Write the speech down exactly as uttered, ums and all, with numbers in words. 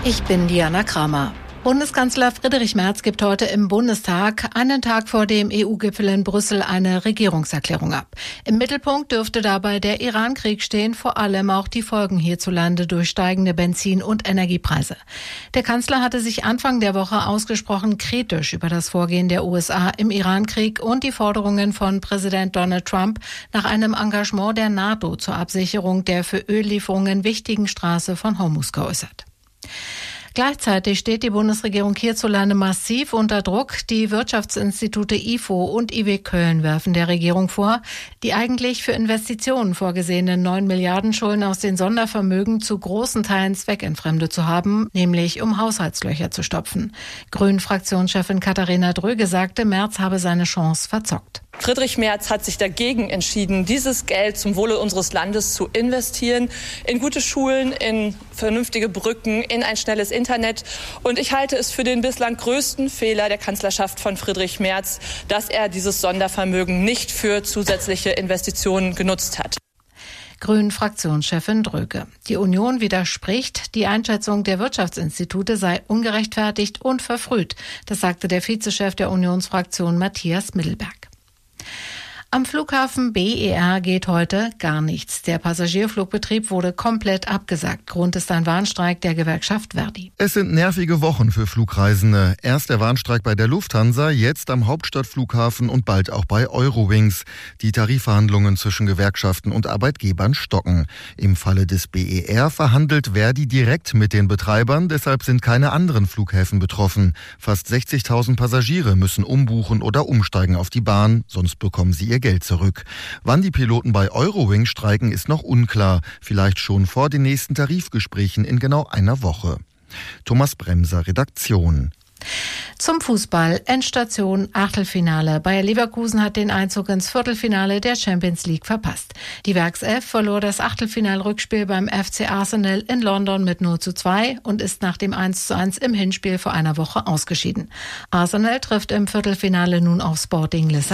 Ich bin Diana Kramer. Bundeskanzler Friedrich Merz gibt heute im Bundestag, einen Tag vor dem E U-Gipfel in Brüssel, eine Regierungserklärung ab. Im Mittelpunkt dürfte dabei der Iran-Krieg stehen, vor allem auch die Folgen hierzulande durch steigende Benzin- und Energiepreise. Der Kanzler hatte sich Anfang der Woche ausgesprochen kritisch über das Vorgehen der U S A im Iran-Krieg und die Forderungen von Präsident Donald Trump nach einem Engagement der NATO zur Absicherung der für Öllieferungen wichtigen Straße von Hormuz geäußert. Gleichzeitig steht die Bundesregierung hierzulande massiv unter Druck. Die Wirtschaftsinstitute I F O und I W Köln werfen der Regierung vor, die eigentlich für Investitionen vorgesehenen neun Milliarden Schulden aus den Sondervermögen zu großen Teilen zweckentfremdet zu haben, nämlich um Haushaltslöcher zu stopfen. Grünen-Fraktionschefin Katharina Dröge sagte, Merz habe seine Chance verzockt. Friedrich Merz hat sich dagegen entschieden, dieses Geld zum Wohle unseres Landes zu investieren, in gute Schulen, in vernünftige Brücken, in ein schnelles Internet. Und ich halte es für den bislang größten Fehler der Kanzlerschaft von Friedrich Merz, dass er dieses Sondervermögen nicht für zusätzliche Investitionen genutzt hat. Grünen-Fraktionschefin Dröge. Die Union widerspricht, die Einschätzung der Wirtschaftsinstitute sei ungerechtfertigt und verfrüht. Das sagte der Vizechef der Unionsfraktion Matthias Mittelberg. Am Flughafen B E R geht heute gar nichts. Der Passagierflugbetrieb wurde komplett abgesagt. Grund ist ein Warnstreik der Gewerkschaft Verdi. Es sind nervige Wochen für Flugreisende. Erst der Warnstreik bei der Lufthansa, jetzt am Hauptstadtflughafen und bald auch bei Eurowings. Die Tarifverhandlungen zwischen Gewerkschaften und Arbeitgebern stocken. Im Falle des B E R verhandelt Verdi direkt mit den Betreibern. Deshalb sind keine anderen Flughäfen betroffen. Fast sechzigtausend Passagiere müssen umbuchen oder umsteigen auf die Bahn, sonst bekommen sie ihr Geld zurück. Wann die Piloten bei Eurowings streiken, ist noch unklar. Vielleicht schon vor den nächsten Tarifgesprächen in genau einer Woche. Thomas Bremser, Redaktion. Zum Fußball, Endstation, Achtelfinale. Bayer Leverkusen hat den Einzug ins Viertelfinale der Champions League verpasst. Die Werkself verlor das Achtelfinalrückspiel beim F C Arsenal in London mit null zu zwei und ist nach dem eins zu eins im Hinspiel vor einer Woche ausgeschieden. Arsenal trifft im Viertelfinale nun auf Sporting Lissabon.